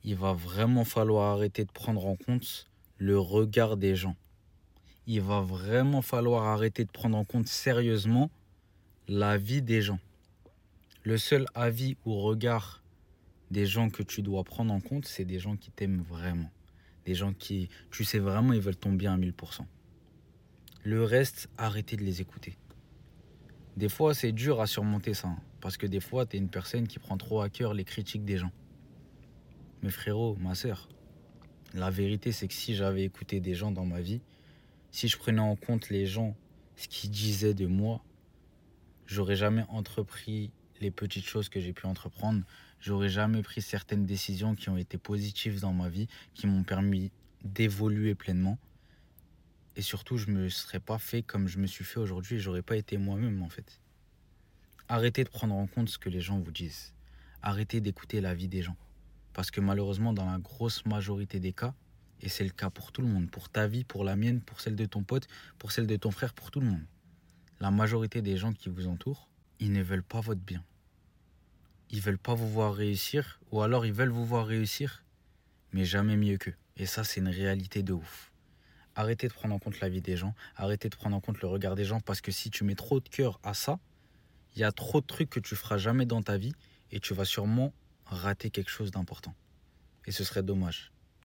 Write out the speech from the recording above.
il va vraiment falloir arrêter de prendre en compte le regard des gens. Il va vraiment falloir arrêter de prendre en compte sérieusement l'avis des gens. Le seul avis ou regard des gens que tu dois prendre en compte, c'est des gens qui t'aiment vraiment. Des gens qui, tu sais vraiment, ils veulent ton bien à 1000%. Le reste, arrêtez de les écouter. Des fois, c'est dur à surmonter ça, hein, parce que des fois, tu es une personne qui prend trop à cœur les critiques des gens. Mais frérot, ma sœur, la vérité, c'est que si j'avais écouté des gens dans ma vie, si je prenais en compte les gens, ce qu'ils disaient de moi, j'aurais jamais entrepris les petites choses que j'ai pu entreprendre. J'aurais jamais pris certaines décisions qui ont été positives dans ma vie, qui m'ont permis d'évoluer pleinement. Et surtout, je me serais pas fait comme je me suis fait aujourd'hui et j'aurais pas été moi-même en fait. Arrêtez de prendre en compte ce que les gens vous disent. Arrêtez d'écouter l'avis des gens. Parce que malheureusement, dans la grosse majorité des cas, et c'est le cas pour tout le monde, pour ta vie, pour la mienne, pour celle de ton pote, pour celle de ton frère, pour tout le monde. La majorité des gens qui vous entourent, ils ne veulent pas votre bien. Ils veulent pas vous voir réussir, ou alors ils veulent vous voir réussir, mais jamais mieux qu'eux. Et ça, c'est une réalité de ouf. Arrêtez de prendre en compte la vie des gens, arrêtez de prendre en compte le regard des gens, parce que si tu mets trop de cœur à ça, il y a trop de trucs que tu feras jamais dans ta vie, et tu vas sûrement rater quelque chose d'important. Et ce serait dommage.